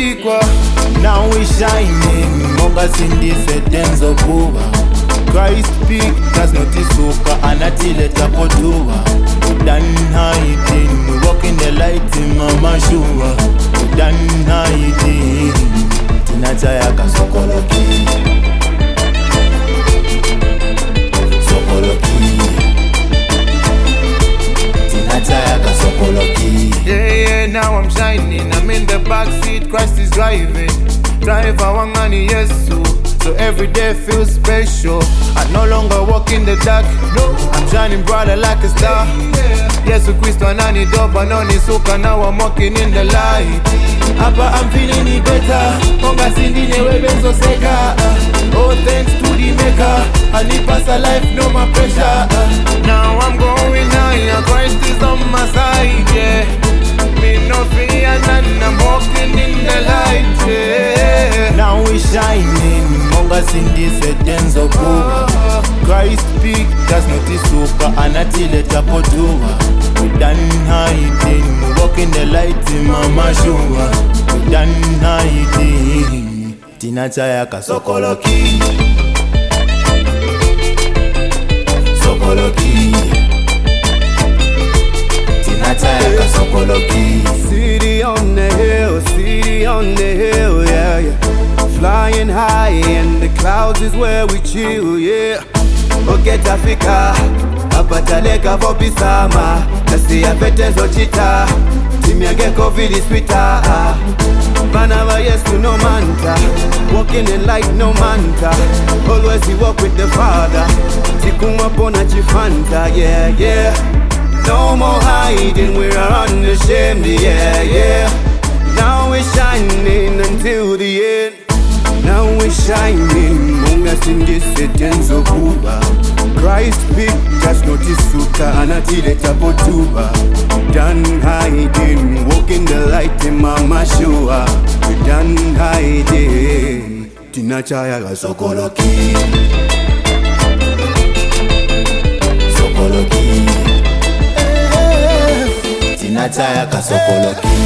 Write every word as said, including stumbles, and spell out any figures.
equal. Now we shining, monga sindi setenzo kuwa. Christ peak, does not isuka, anatile tapotua. Done hiding, we walk in the light in mama shua. Done hiding, tinachaya kasokoloki. Sokoloki. Tinachaya kasokoloki. Yeah, yeah, now I'm shining, I'm in the back seat, Christ is driving. Driver wangani yesu, so every day feels special. I no longer walk in the dark, no, I'm shining brighter like a star. Yesu Kristo anani doba noni suka, now I'm walking in the light. Apa I'm feeling it better, monga sindine webenzo seka. Oh thanks to the maker, I live past a life, no more pressure. Now I'm going higher, Christ is on my side, yeah. Me no fear none, I'm walking in the light, yeah. Now we shining, monga sindi setenzo kuwa. Christ peak, does not isuka, anatile tapotua. We done hiding, we walk in the light in mama shua. We done hiding, tinachaya kasokoloki. Sokoloki. Tinachaya kasokoloki. City on the hill, city on the hill, yeah, yeah. Flying high and the clouds is where we chill, yeah. Oketa fika, apataleka vopisama. Nasi ya petenzo chita, timi ya geko vidi swita. Manava yes to no manta, walking in light no manta. Always he walk with the Father, tikuma pona chifanta, yeah, yeah. No more hiding, we're unashamed, yeah, yeah. Now we're shining until the end. Now we're shining, monga sindi setenzo kuba. Christ big, just notisuka, anatile tapotuba. Done hiding, walking the light in mama shua. We done hiding, tinachaya ga sokoloki. Sokoloki. Tinachaya kasokoloki.